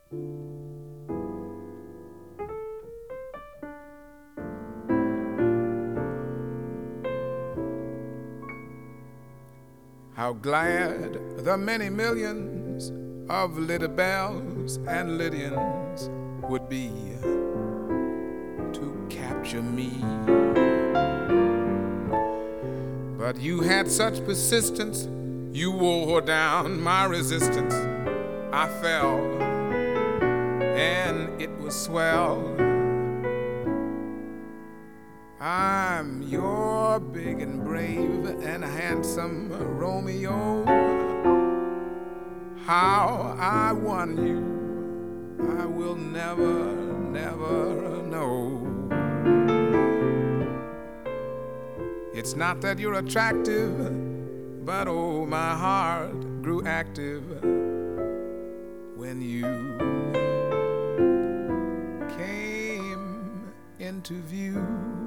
How glad the many millions of little bells and Lydians would be to capture me. But you had such persistence, you wore down my resistance. I fell, and it was swell. I'm your big and brave and handsome Romeo. How I won you, I will never, never know. It's not that you're attractive, but oh, my heart grew active when you came into view.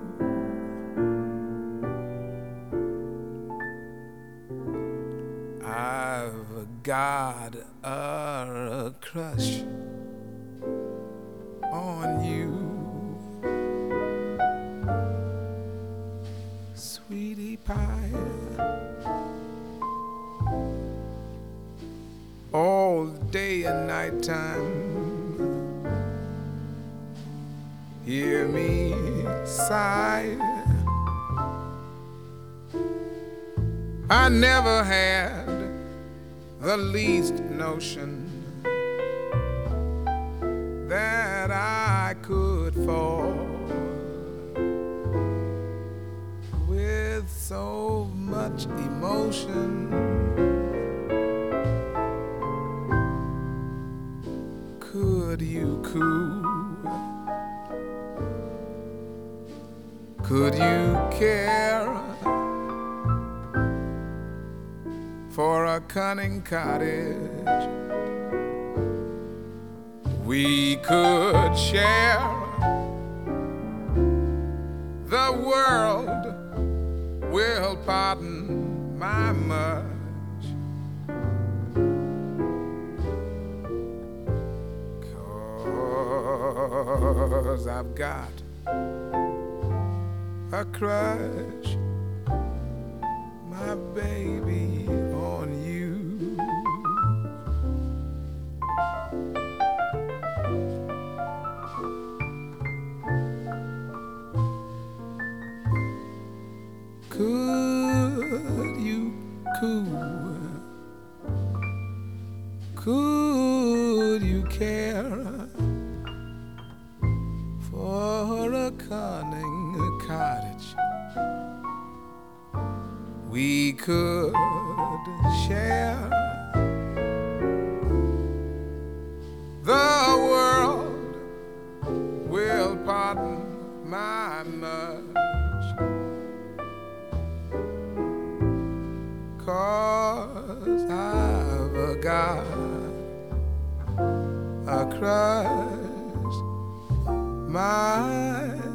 I've got a crush on you, sweetie pie. All day and night time, hear me sigh. I never had the least notion that I could fall with so much emotion. Could you coo? Could you care for a cunning cottage we could share? The world will pardon my much, 'cause I've got a crush, my baby, on you. Could you coo? Could you care for a cunning cottage we could share? The world will pardon my much, 'cause I've got a crush, my